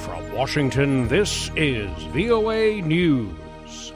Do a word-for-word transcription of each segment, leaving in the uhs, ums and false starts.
From Washington, this is V O A News.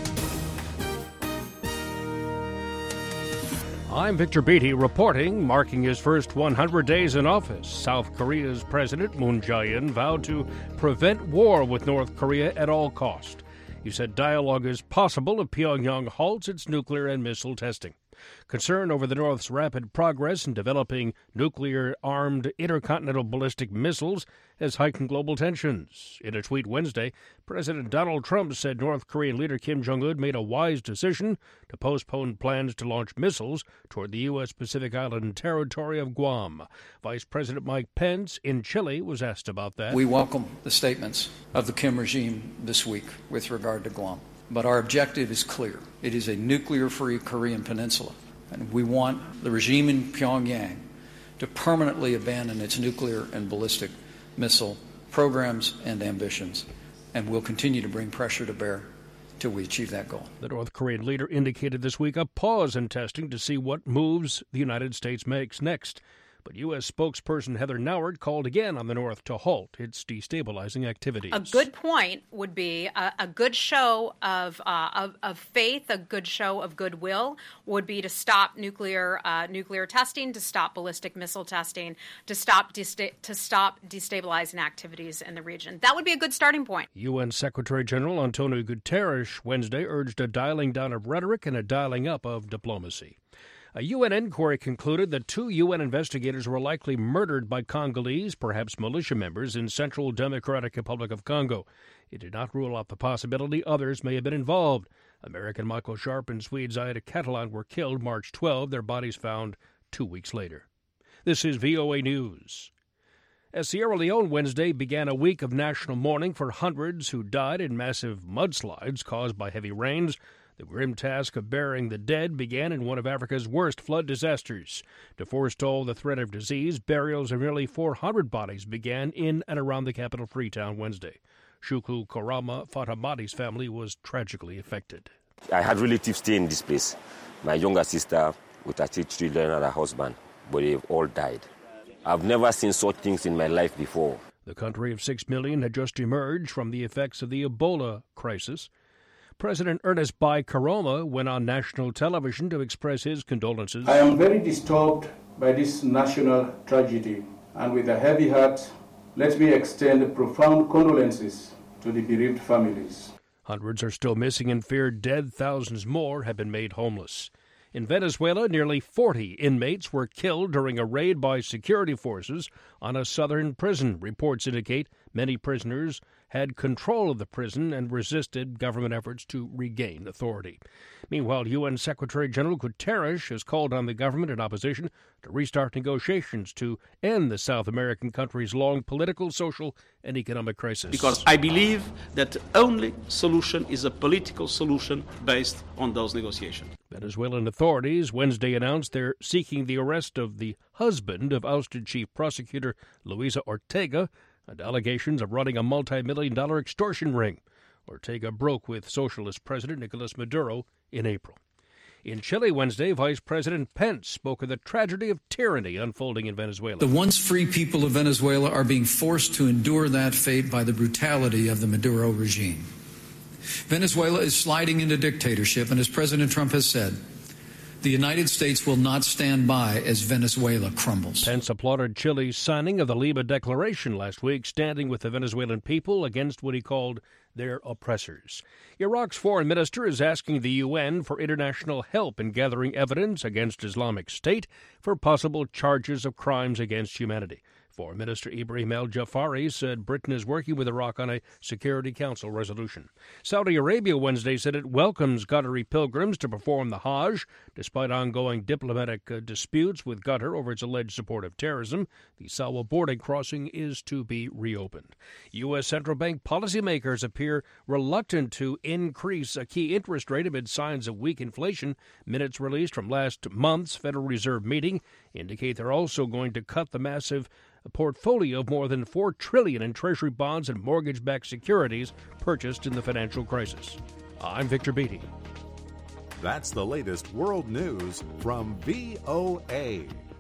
I'm Victor Beatty reporting. Marking his first one hundred days in office, South Korea's President Moon Jae-in vowed to prevent war with North Korea at all cost. He said dialogue is possible if Pyongyang halts its nuclear and missile testing. Concern over the North's rapid progress in developing nuclear-armed intercontinental ballistic missiles has heightened global tensions. In a tweet Wednesday, President Donald Trump said North Korean leader Kim Jong-un made a wise decision to postpone plans to launch missiles toward the U S. Pacific Island territory of Guam. Vice President Mike Pence in Chile was asked about that. We welcome the statements of the Kim regime this week with regard to Guam. But our objective is clear. It is a nuclear-free Korean peninsula. And we want the regime in Pyongyang to permanently abandon its nuclear and ballistic missile programs and ambitions. And we'll continue to bring pressure to bear till we achieve that goal. The North Korean leader indicated this week a pause in testing to see what moves the United States makes next. But U S spokesperson Heather Nauert called again on the North to halt its destabilizing activities. A good point would be a, a good show of, uh, of of faith, a good show of goodwill would be to stop nuclear uh, nuclear testing, to stop ballistic missile testing, to stop desta- to stop destabilizing activities in the region. That would be a good starting point. U N Secretary General Antonio Guterres Wednesday urged a dialing down of rhetoric and a dialing up of diplomacy. A U N inquiry concluded that two U N investigators were likely murdered by Congolese, perhaps militia members, in Central Democratic Republic of Congo. It did not rule out the possibility others may have been involved. American Michael Sharp and Swede's Ida Catalan were killed March twelfth, their bodies found two weeks later. This is V O A News. As Sierra Leone Wednesday began a week of national mourning for hundreds who died in massive mudslides caused by heavy rains, the grim task of burying the dead began in one of Africa's worst flood disasters. To forestall the threat of disease, burials of nearly four hundred bodies began in and around the capital Freetown Wednesday. Shukwu Korama Fatamadi's family was tragically affected. I had relatives stay in this place. My younger sister with her three children and her husband, but they've all died. I've never seen such things in my life before. The country of six million had just emerged from the effects of the Ebola crisis. President Ernest Bai Koroma went on national television to express his condolences. I am very disturbed by this national tragedy, and with a heavy heart, let me extend profound condolences to the bereaved families. Hundreds are still missing and feared dead. Thousands more have been made homeless. In Venezuela, nearly forty inmates were killed during a raid by security forces on a southern prison. Reports indicate many prisoners had control of the prison and resisted government efforts to regain authority. Meanwhile, U N Secretary General Guterres has called on the government and opposition to restart negotiations to end the South American country's long political, social, and economic crisis. Because I believe that the only solution is a political solution based on those negotiations. Venezuelan authorities Wednesday announced they're seeking the arrest of the husband of ousted Chief Prosecutor Luisa Ortega and allegations of running a multi-million dollar extortion ring. Ortega broke with socialist President Nicolas Maduro in April. In Chile Wednesday, Vice President Pence spoke of the tragedy of tyranny unfolding in Venezuela. The once free people of Venezuela are being forced to endure that fate by the brutality of the Maduro regime. Venezuela is sliding into dictatorship, and as President Trump has said, the United States will not stand by as Venezuela crumbles. Pence applauded Chile's signing of the Lima Declaration last week, standing with the Venezuelan people against what he called their oppressors. Iraq's foreign minister is asking the U N for international help in gathering evidence against Islamic State for possible charges of crimes against humanity. Foreign Minister Ibrahim al-Jafari said Britain is working with Iraq on a Security Council resolution. Saudi Arabia Wednesday said it welcomes Qatari pilgrims to perform the Hajj, despite ongoing diplomatic uh, disputes with Qatar over its alleged support of terrorism. The Sawa boarding crossing is to be reopened. U S central bank policymakers appear reluctant to increase a key interest rate amid signs of weak inflation. Minutes released from last month's Federal Reserve meeting indicate they're also going to cut the massive a portfolio of more than four trillion dollars in Treasury bonds and mortgage-backed securities purchased in the financial crisis. I'm Victor Beatty. That's the latest world news from V O A.